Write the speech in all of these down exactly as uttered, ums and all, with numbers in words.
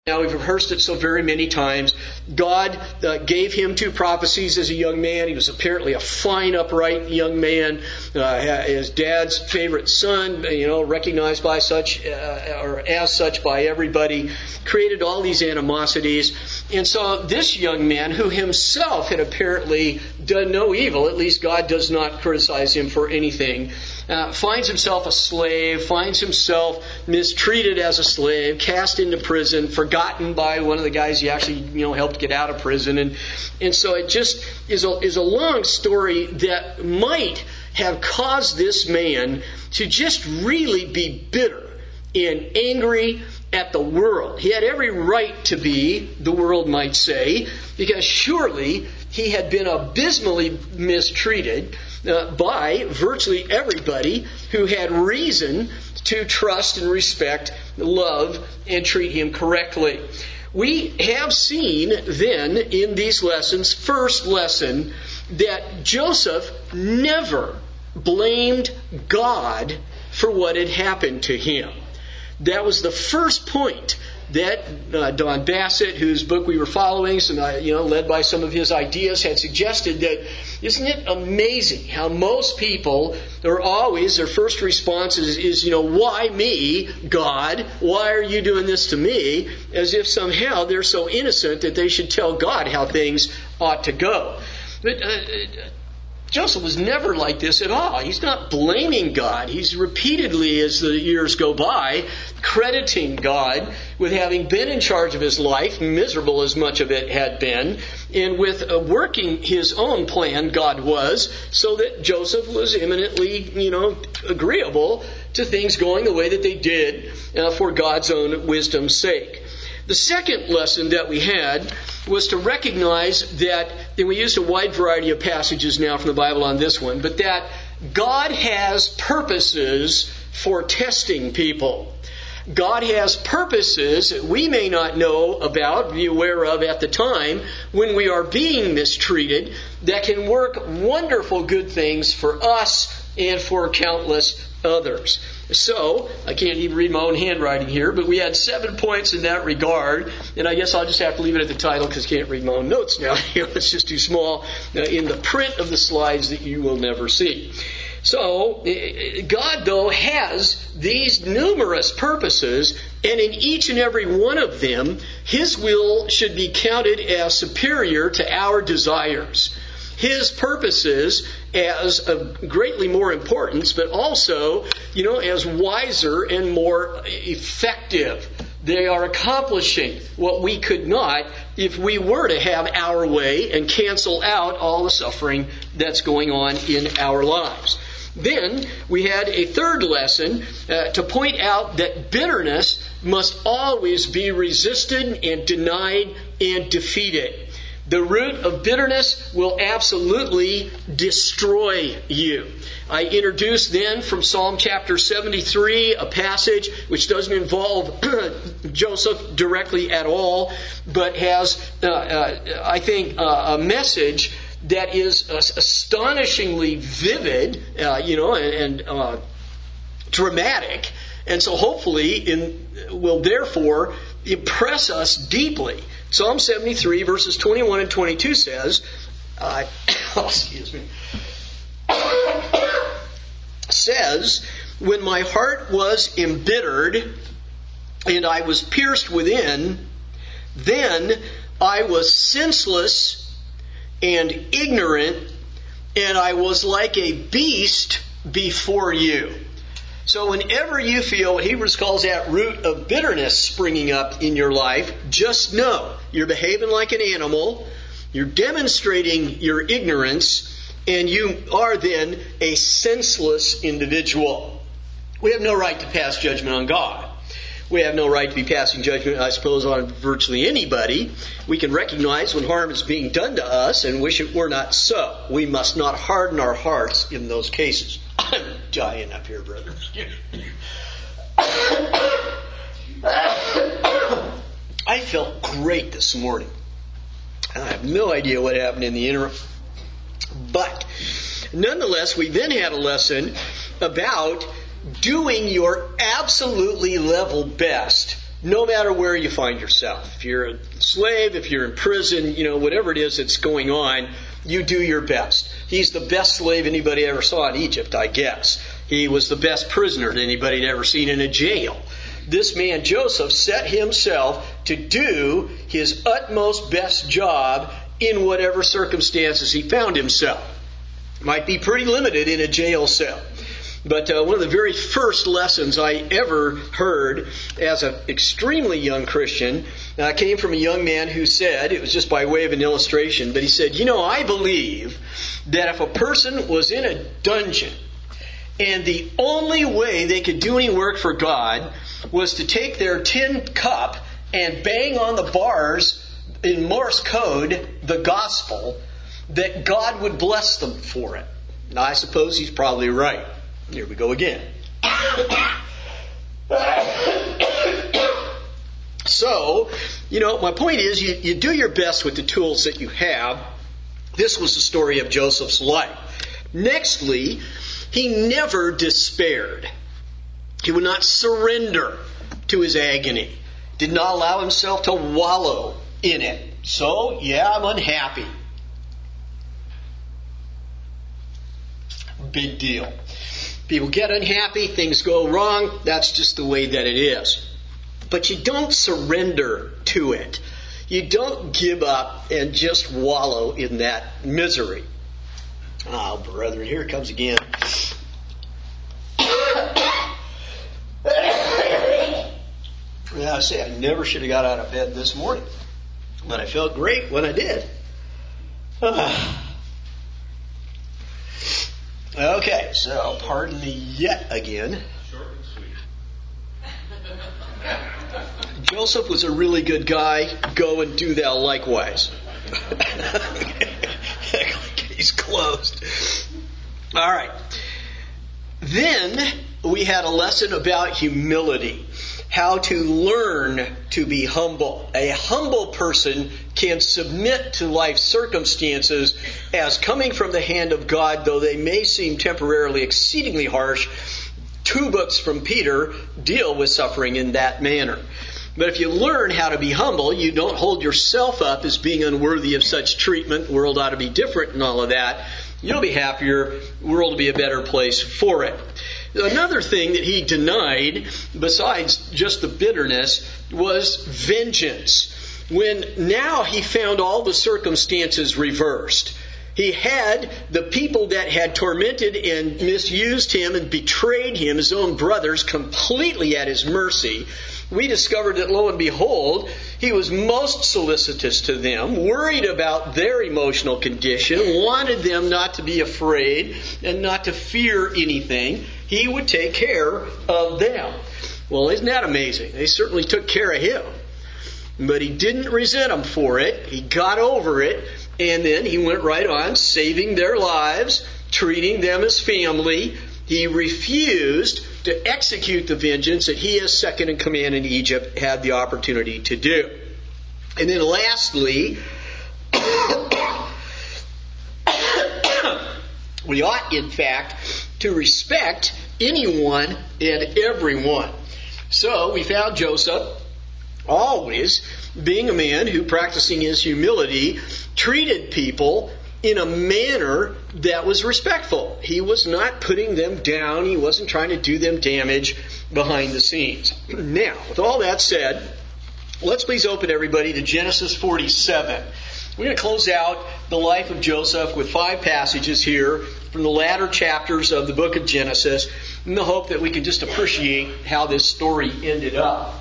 Now, we've rehearsed it so very many times. God uh, gave him two prophecies as a young man. He was apparently a fine, upright young man. Uh, his dad's favorite son, you know, recognized by such uh, or as such by everybody, created all these animosities. And so this young man, who himself had apparently done no evil, at least God does not criticize him for anything, uh, finds himself a slave, finds himself mistreated as a slave, cast into prison, forgotten by one of the guys he actually, you know, helped get out of prison. And and so it just is a, is a long story that might have caused this man to just really be bitter and angry at the world. He had every right to be, the world might say, because surely he had been abysmally mistreated uh, by virtually everybody who had reason to trust and respect, love, and treat him correctly. We have seen then in these lessons, first lesson, that Joseph never blamed God for what had happened to him. That was the first point that uh, Don Bassett, whose book we were following, some, uh, you know, led by some of his ideas, had suggested that, isn't it amazing how most people are always, their first response is, is, you know, why me, God? Why are you doing this to me? As if somehow they're so innocent that they should tell God how things ought to go. But uh, Joseph was never like this at all. He's not blaming God. He's repeatedly, as the years go by, crediting God with having been in charge of his life, miserable as much of it had been, and with uh, working his own plan, God was, so that Joseph was eminently, you know, agreeable to things going the way that they did uh, for God's own wisdom's sake. The second lesson that we had was to recognize that, and we used a wide variety of passages now from the Bible on this one, but that God has purposes for testing people. God has purposes that we may not know about, be aware of at the time, when we are being mistreated, that can work wonderful good things for us and for countless others. So, I can't even read my own handwriting here, but we had seven points in that regard, and I guess I'll just have to leave it at the title because I can't read my own notes now. It's just too small uh, in the print of the slides that you will never see. So, God, though, has these numerous purposes, and in each and every one of them, His will should be counted as superior to our desires. His purposes as of greatly more importance, but also, you know, as wiser and more effective. They are accomplishing what we could not if we were to have our way and cancel out all the suffering that's going on in our lives. Then we had a third lesson uh, to point out that bitterness must always be resisted and denied and defeated. The root of bitterness will absolutely destroy you. I introduced then from Psalm chapter seventy-three a passage which doesn't involve Joseph directly at all, but has, uh, uh, I think, uh, a message that is astonishingly vivid, uh, you know, and, and uh, dramatic, and so hopefully in, will therefore impress us deeply. Psalm seventy-three, verses twenty-one and twenty-two says, uh, excuse me, says, when my heart was embittered and I was pierced within, then I was senseless and ignorant, and I was like a beast before you. So whenever you feel what Hebrews calls that root of bitterness springing up in your life, just know you're behaving like an animal, you're demonstrating your ignorance, and you are then a senseless individual. We have no right to pass judgment on God. We have no right to be passing judgment, I suppose, on virtually anybody. We can recognize when harm is being done to us and wish it were not so. We must not harden our hearts in those cases. I'm dying up here, brother. I felt great this morning. I have no idea what happened in the interim. But nonetheless, we then had a lesson about doing your absolutely level best no matter where you find yourself. If you're a slave, if you're in prison, you know, whatever it is that's going on, you do your best. He's the best slave anybody ever saw in Egypt, I guess. He was the best prisoner that anybody had ever seen in a jail. This man, Joseph, set himself to do his utmost best job in whatever circumstances he found himself. Might be pretty limited in a jail cell. But uh, one of the very first lessons I ever heard as an extremely young Christian uh, came from a young man who said, it was just by way of an illustration, but he said, you know, I believe that if a person was in a dungeon and the only way they could do any work for God was to take their tin cup and bang on the bars in Morse code the gospel, that God would bless them for it. Now, I suppose he's probably right. Here we go again. So, you know, my point is you, you do your best with the tools that you have. This was the story of Joseph's life. Nextly, he never despaired. He would not surrender to his agony. Did not allow himself to wallow in it. So, yeah, I'm unhappy. Big deal. People get unhappy, things go wrong, that's just the way that it is. But you don't surrender to it. You don't give up and just wallow in that misery. Oh, brethren, here it comes again. Yeah, I say I never should have got out of bed this morning. But I felt great when I did. Okay, so pardon me yet again. Short and sweet. Joseph was a really good guy. Go and do thou likewise. He's closed. All right. Then we had a lesson about humility. How to learn to be humble. A humble person can submit to life's circumstances as coming from the hand of God, though they may seem temporarily exceedingly harsh. Two books from Peter deal with suffering in that manner. But if you learn how to be humble, you don't hold yourself up as being unworthy of such treatment. The world ought to be different and all of that. You'll be happier. The world will be a better place for it. Another thing that he denied, besides just the bitterness, was vengeance. When now he found all the circumstances reversed. He had the people that had tormented and misused him and betrayed him, his own brothers, completely at his mercy. We discovered that, lo and behold, he was most solicitous to them, worried about their emotional condition, wanted them not to be afraid and not to fear anything. He would take care of them. Well, isn't that amazing? They certainly took care of him. But he didn't resent them for it. He got over it. And then he went right on saving their lives, treating them as family. He refused to execute the vengeance that he, as second in command in Egypt, had the opportunity to do. And then lastly, we ought, in fact, to respect anyone and everyone. So we found Joseph always being a man who, practicing his humility, treated people in a manner that was respectful. He was not putting them down. He wasn't trying to do them damage behind the scenes. Now, with all that said, let's please open everybody to Genesis forty-seven. We're going to close out the life of Joseph with five passages here from the latter chapters of the book of Genesis, in the hope that we can just appreciate how this story ended up.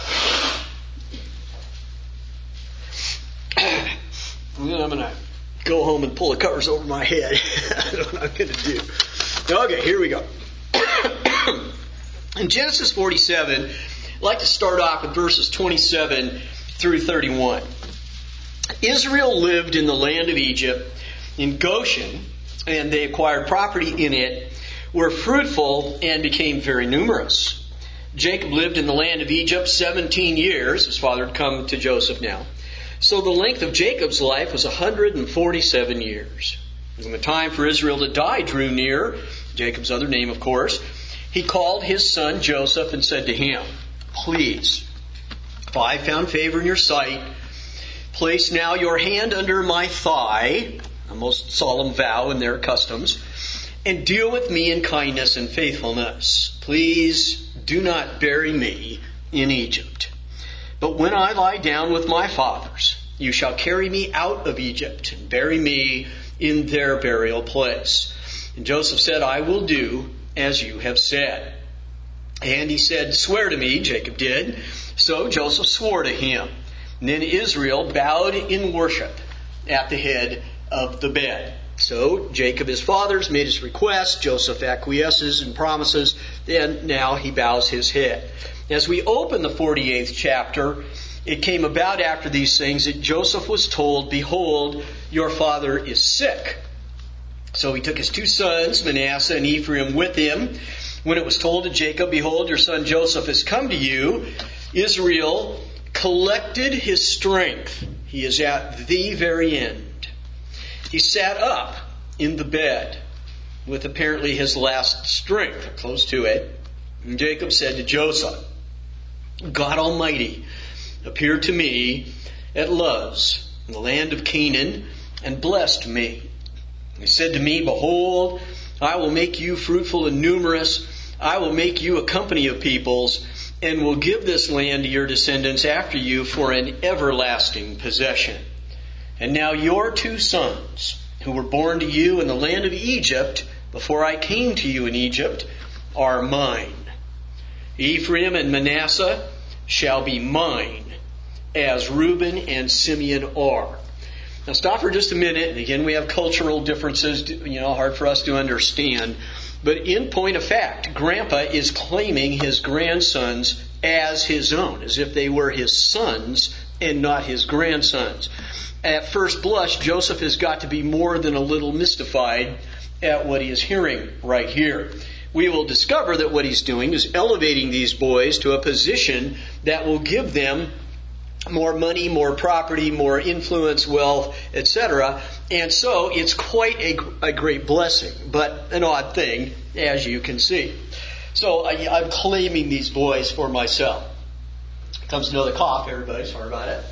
And then I'm going to go home and pull the covers over my head. I don't know what I'm going to do. Okay, here we go. In Genesis forty-seven, I'd like to start off with verses twenty-seven through thirty-one. Israel lived in the land of Egypt, in Goshen, and they acquired property in it, were fruitful, and became very numerous. Jacob lived in the land of Egypt seventeen years. His father had come to Joseph now. So the length of Jacob's life was one hundred forty-seven years. When the time for Israel to die drew near, Jacob's other name, of course, he called his son Joseph and said to him, "Please, If I found favor in your sight, place now your hand under my thigh, a most solemn vow in their customs, and deal with me in kindness and faithfulness. Please do not bury me in Egypt. But when I lie down with my fathers, you shall carry me out of Egypt and bury me in their burial place. And Joseph said, I will do as you have said. And he said, swear to me, Jacob did. So Joseph swore to him. And then Israel bowed in worship at the head of the bed. So Jacob, his father's, made his request. Joseph acquiesces and promises. Then now he bows his head. As we open the forty-eighth chapter, it came about after these things that Joseph was told, behold, your father is sick. So he took his two sons, Manasseh and Ephraim, with him. When it was told to Jacob, behold, your son Joseph has come to you, Israel collected his strength. He is at the very end. He sat up in the bed with apparently his last strength, close to it. And Jacob said to Joseph, God Almighty appeared to me at Luz, in the land of Canaan, and blessed me. He said to me, behold, I will make you fruitful and numerous. I will make you a company of peoples, and will give this land to your descendants after you for an everlasting possession. And now your two sons, who were born to you in the land of Egypt, before I came to you in Egypt, are mine. Ephraim and Manasseh shall be mine, as Reuben and Simeon are. Now stop for just a minute. And again, we have cultural differences, you know, hard for us to understand. But in point of fact, Grandpa is claiming his grandsons as his own, as if they were his sons and not his grandsons. At first blush, Joseph has got to be more than a little mystified at what he is hearing right here. We will discover that what he's doing is elevating these boys to a position that will give them more money, more property, more influence, wealth, et cetera. And so it's quite a, a great blessing, but an odd thing, as you can see. So I, I'm claiming these boys for myself. Comes another cough, everybody. Sorry about it.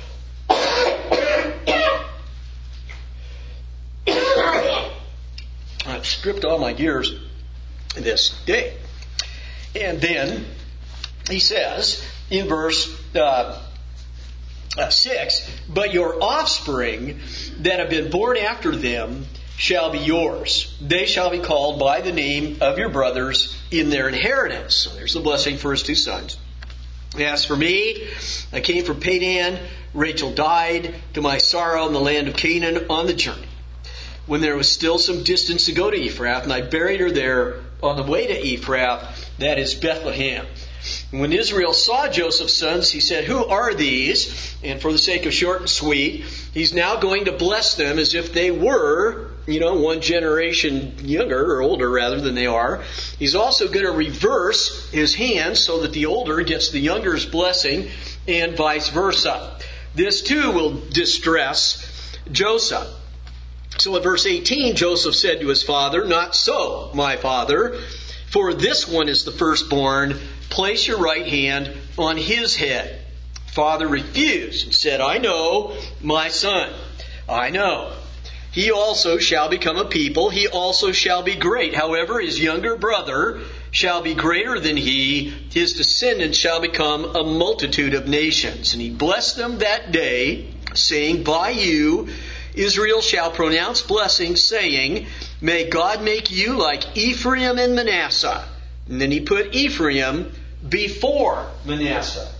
I've stripped all my gears this day. And then he says in verse uh, uh, six, but your offspring that have been born after them shall be yours. They shall be called by the name of your brothers in their inheritance. So there's the blessing for his two sons. As for me, I came from Padan. Rachel died to my sorrow in the land of Canaan on the journey, when there was still some distance to go to Ephrath, and I buried her there on the way to Ephrath, that is Bethlehem. And when Israel saw Joseph's sons, he said, who are these? And for the sake of short and sweet, he's now going to bless them as if they were, you know, one generation younger or older rather than they are. He's also going to reverse his hand so that the older gets the younger's blessing and vice versa. This too will distress Joseph. So in verse eighteen, Joseph said to his father, not so, my father, for this one is the firstborn. Place your right hand on his head. Father refused and said, I know, my son, I know. He also shall become a people. He also shall be great. However, his younger brother shall be greater than he. His descendants shall become a multitude of nations. And he blessed them that day, saying, by you Israel shall pronounce blessing, saying, may God make you like Ephraim and Manasseh. And then he put Ephraim before Manasseh.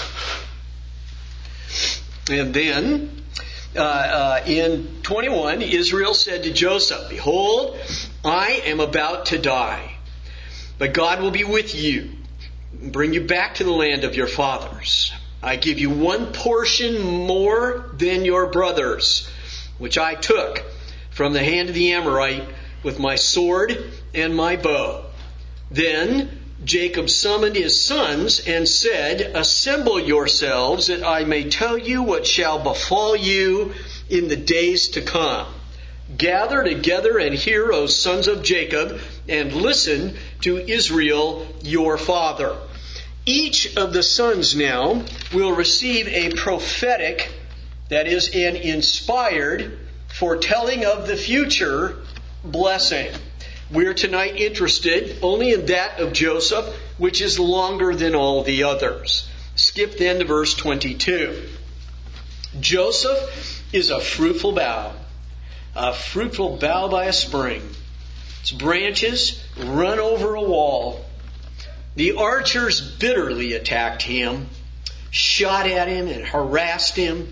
And then uh, uh, in twenty-one, Israel said to Joseph, behold, I am about to die, but God will be with you and bring you back to the land of your fathers. I give you one portion more than your brothers, which I took from the hand of the Amorite with my sword and my bow. Then Jacob summoned his sons and said, assemble yourselves that I may tell you what shall befall you in the days to come. Gather together and hear, O sons of Jacob, and listen to Israel your father. Each of the sons now will receive a prophetic, that is, an inspired, foretelling of the future blessing. We're tonight interested only in that of Joseph, which is longer than all the others. Skip then to verse twenty-two. Joseph is a fruitful bough, a fruitful bough by a spring. Its branches run over a wall. The archers bitterly attacked him, shot at him and harassed him,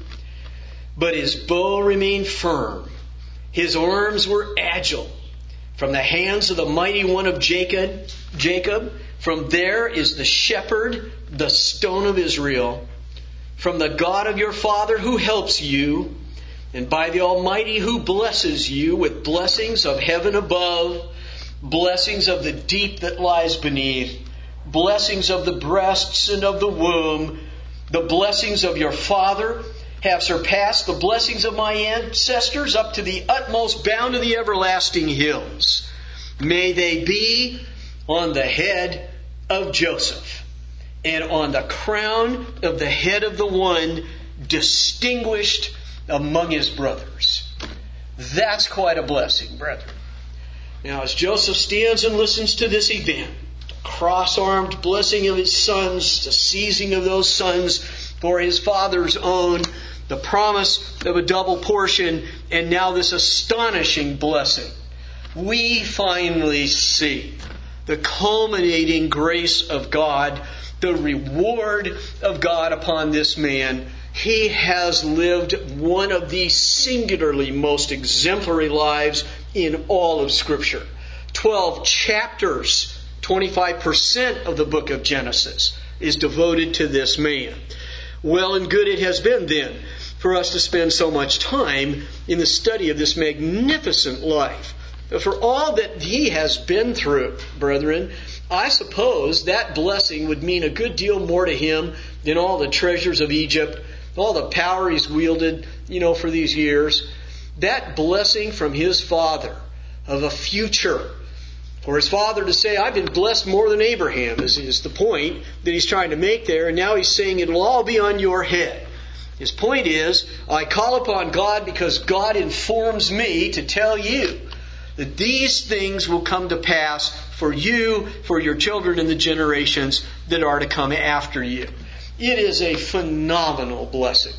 but his bow remained firm. His arms were agile. From the hands of the mighty one of Jacob, Jacob, from there is the shepherd, the stone of Israel. From the God of your father who helps you, and by the Almighty who blesses you with blessings of heaven above, blessings of the deep that lies beneath, blessings of the breasts and of the womb, the blessings of your father have surpassed the blessings of my ancestors up to the utmost bound of the everlasting hills. May they be on the head of Joseph and on the crown of the head of the one distinguished among his brothers. That's quite a blessing, brethren. Now, as Joseph stands and listens to this event, the cross-armed blessing of his sons, the seizing of those sons for his father's own, the promise of a double portion, and now this astonishing blessing, we finally see the culminating grace of God, the reward of God upon this man. He has lived one of the singularly most exemplary lives in all of Scripture. Twelve chapters, twenty-five percent of the book of Genesis is devoted to this man. Well and good it has been then for us to spend so much time in the study of this magnificent life. For all that he has been through, brethren, I suppose that blessing would mean a good deal more to him than all the treasures of Egypt, all the power he's wielded, you know, for these years. That blessing from his father of a future. For his father to say, I've been blessed more than Abraham, is, is the point that he's trying to make there. And now he's saying it'll all be on your head. His point is, I call upon God because God informs me to tell you that these things will come to pass for you, for your children, and the generations that are to come after you. It is a phenomenal blessing.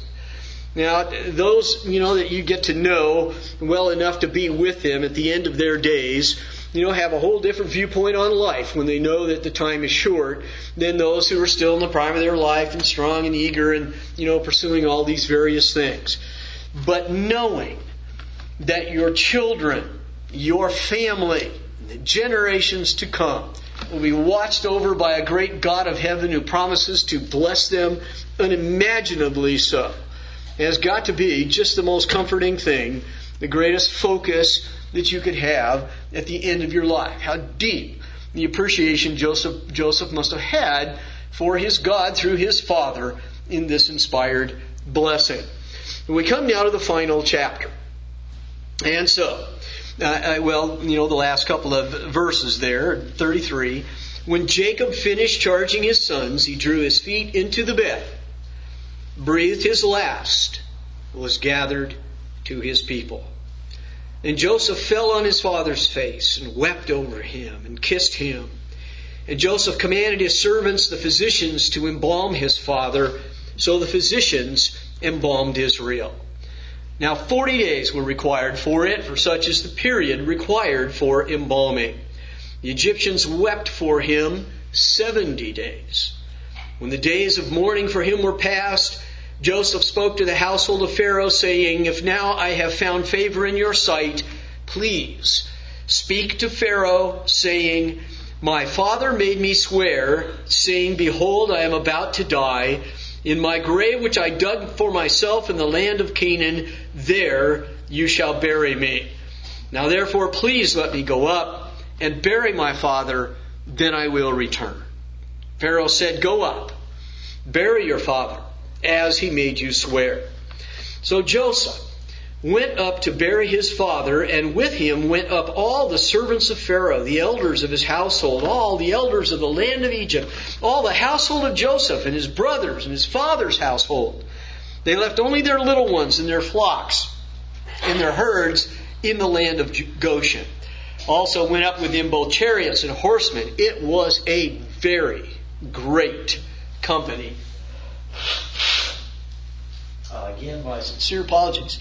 Now, those, you know, that you get to know well enough to be with them at the end of their days, you know, have a whole different viewpoint on life when they know that the time is short than those who are still in the prime of their life and strong and eager and, you know, pursuing all these various things. But knowing that your children, your family, the generations to come will be watched over by a great God of heaven who promises to bless them unimaginably so, has got to be just the most comforting thing, the greatest focus that you could have at the end of your life. How deep the appreciation Joseph, Joseph must have had for his God through his father in this inspired blessing. And we come now to the final chapter. And so, uh, well, you know, the last couple of verses there, thirty-three. When Jacob finished charging his sons, he drew his feet into the bed, breathed his last, was gathered to his people. And Joseph fell on his father's face and wept over him and kissed him. And Joseph commanded his servants, the physicians, to embalm his father. So the physicians embalmed Israel. Now forty days were required for it, for such is the period required for embalming. The Egyptians wept for him seventy days. When the days of mourning for him were past, Joseph spoke to the household of Pharaoh, saying, If now I have found favor in your sight, please speak to Pharaoh, saying, My father made me swear, saying, Behold, I am about to die. In my grave which I dug for myself in the land of Canaan, there you shall bury me. Now therefore please let me go up and bury my father, then I will return. Pharaoh said, Go up, bury your father, as he made you swear. So Joseph went up to bury his father, and with him went up all the servants of Pharaoh, the elders of his household, all the elders of the land of Egypt, all the household of Joseph and his brothers and his father's household. They left only their little ones and their flocks and their herds in the land of Goshen. Also went up with him both chariots and horsemen. It was a very great company. Uh, again, my sincere apologies.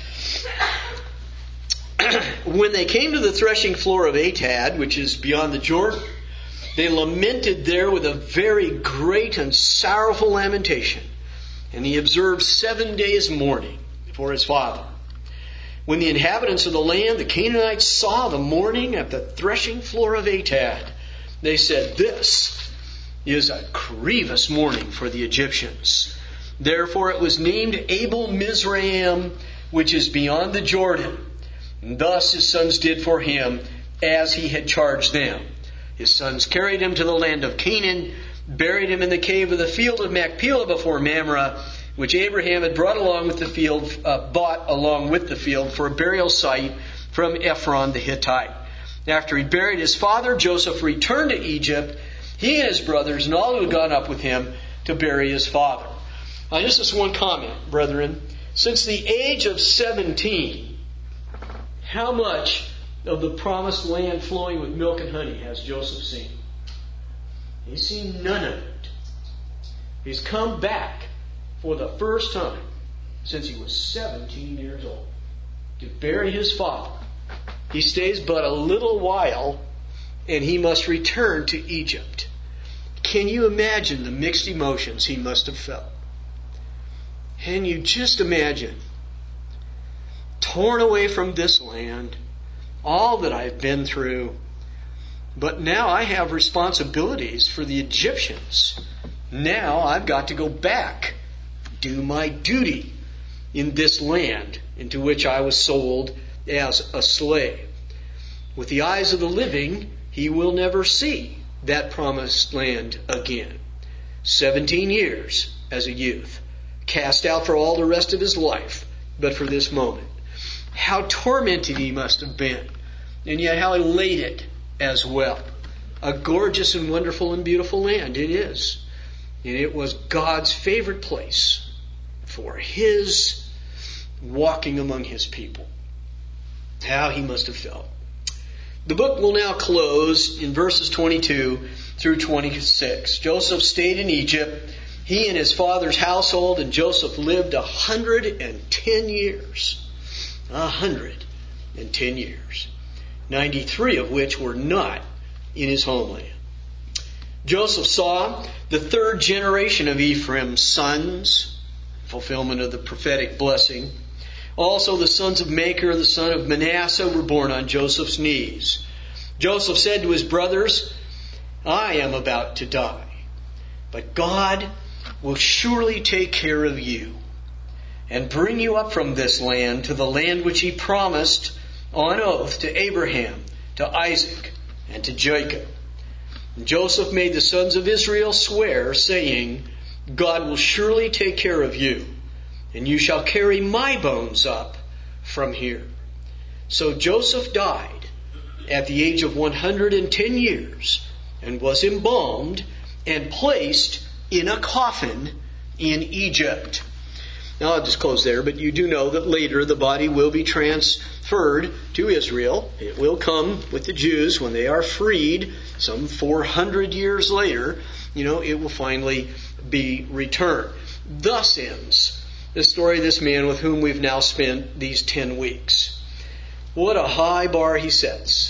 When they came to the threshing floor of Atad, which is beyond the Jordan, they lamented there with a very great and sorrowful lamentation. And he observed seven days mourning for his father. When the inhabitants of the land, the Canaanites, saw the mourning at the threshing floor of Atad, they said, "This is a grievous mourning for the Egyptians." Therefore it was named Abel Mizraim, which is beyond the Jordan. And thus his sons did for him as he had charged them. His sons carried him to the land of Canaan, buried him in the cave of the field of Machpelah before Mamre, which Abraham had brought along with the field, uh, bought along with the field for a burial site from Ephron the Hittite. After he buried his father, Joseph returned to Egypt, he and his brothers and all who had gone up with him to bury his father. Now, just this one comment, brethren. Since the age of seventeen, how much of the promised land flowing with milk and honey has Joseph seen? He's seen none of it. He's come back for the first time since he was seventeen years old to bury his father. He stays but a little while and he must return to Egypt. Can you imagine the mixed emotions he must have felt? Can you just imagine? Torn away from this land, all that I've been through, but now I have responsibilities for the Egyptians. Now I've got to go back, do my duty in this land into which I was sold as a slave. With the eyes of the living, he will never see that promised land again. Seventeen years as a youth, cast out for all the rest of his life, but for this moment. How tormented he must have been, and yet how elated as well. A gorgeous and wonderful and beautiful land it is. And it was God's favorite place for his walking among his people. How he must have felt. The book will now close in verses twenty-two through twenty-six. Joseph stayed in Egypt. He and his father's household and Joseph lived a hundred and ten years. A hundred and ten years. Ninety-three of which were not in his homeland. Joseph saw the third generation of Ephraim's sons, fulfillment of the prophetic blessing. Also the sons of Machir, the son of Manasseh, were born on Joseph's knees. Joseph said to his brothers, "I am about to die, but God will surely take care of you and bring you up from this land to the land which he promised on oath to Abraham, to Isaac, and to Jacob." And Joseph made the sons of Israel swear, saying, "God will surely take care of you, and you shall carry my bones up from here." So Joseph died at the age of one hundred and ten years and was embalmed and placed in a coffin in Egypt. Now I'll just close there, but you do know that later the body will be transferred to Israel. It will come with the Jews when they are freed, some four hundred years later. You know, it will finally be returned. Thus ends the story of this man with whom we've now spent these ten weeks. What a high bar he sets.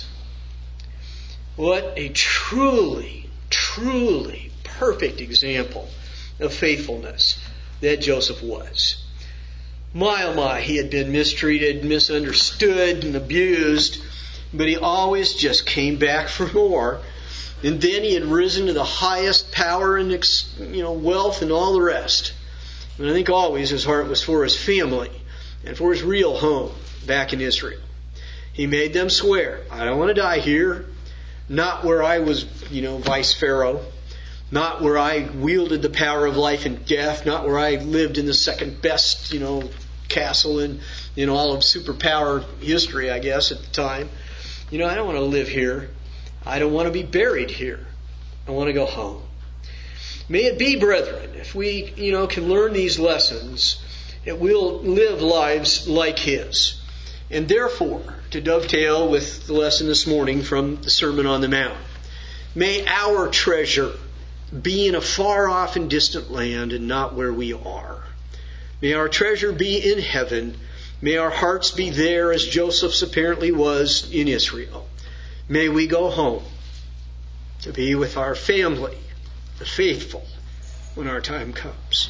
What a truly, truly perfect example of faithfulness that Joseph was. My, oh my, he had been mistreated, misunderstood, and abused, but he always just came back for more. And then he had risen to the highest power and, you know, wealth and all the rest. And I think always his heart was for his family and for his real home back in Israel. He made them swear, "I don't want to die here, not where I was, you know, vice pharaoh. Not where I wielded the power of life and death. Not where I lived in the second best, you know, castle in, in all of superpower history, I guess, at the time. You know, I don't want to live here. I don't want to be buried here. I want to go home. May it be, brethren, if we, you know, can learn these lessons, it will live lives like His. And therefore, to dovetail with the lesson this morning from the Sermon on the Mount, may our treasure be in a far off and distant land and not where we are. May our treasure be in heaven. May our hearts be there as Joseph's apparently was in Israel. May we go home to be with our family, the faithful, when our time comes.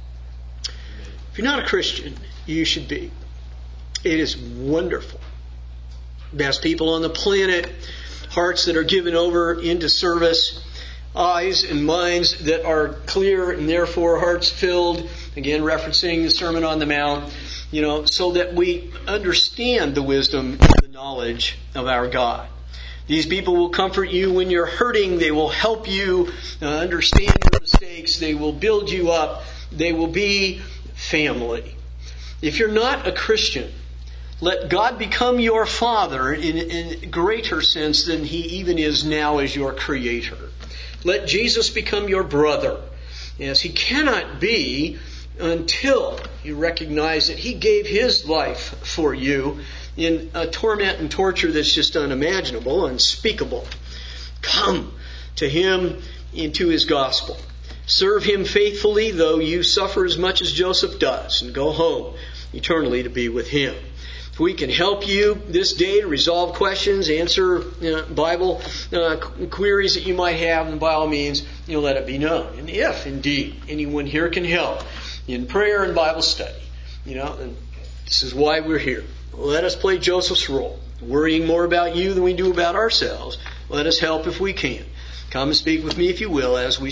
If you're not a Christian, you should be. It is wonderful. Best people on the planet, hearts that are given over into service, eyes and minds that are clear and therefore hearts filled, again referencing the Sermon on the Mount, you know, so that we understand the wisdom and the knowledge of our God. These people will comfort you when you're hurting. They will help you uh, understand your mistakes. They will build you up. They will be family. If you're not a Christian, let God become your Father in, in a greater sense than He even is now as your Creator. Let Jesus become your brother, as He cannot be until you recognize that He gave His life for you in a torment and torture that's just unimaginable, unspeakable. Come to Him into His gospel. Serve Him faithfully, though you suffer as much as Joseph does, and go home eternally to be with Him. If we can help you this day to resolve questions, answer you know, Bible uh, queries that you might have, then by all means, you know, let it be known. And if indeed anyone here can help in prayer and Bible study, you know, and this is why we're here. Let us play Joseph's role, worrying more about you than we do about ourselves. Let us help if we can. Come and speak with me if you will as we